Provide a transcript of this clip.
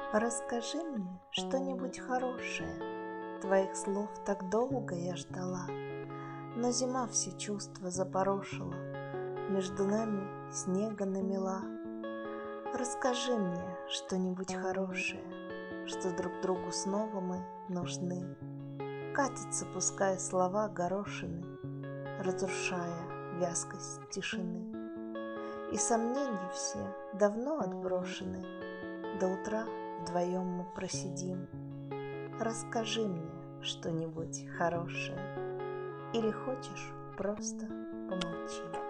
Расскажи мне что-нибудь хорошее. Твоих слов так долго я ждала, но зима все чувства запорошила, между нами снега намела. Расскажи мне что-нибудь хорошее, что друг другу снова мы нужны. Катятся, пускай слова горошины, разрушая вязкость тишины. И сомнения все давно отброшены, до утра вдвоем мы просидим. Расскажи мне что-нибудь хорошее, или хочешь просто помолчи.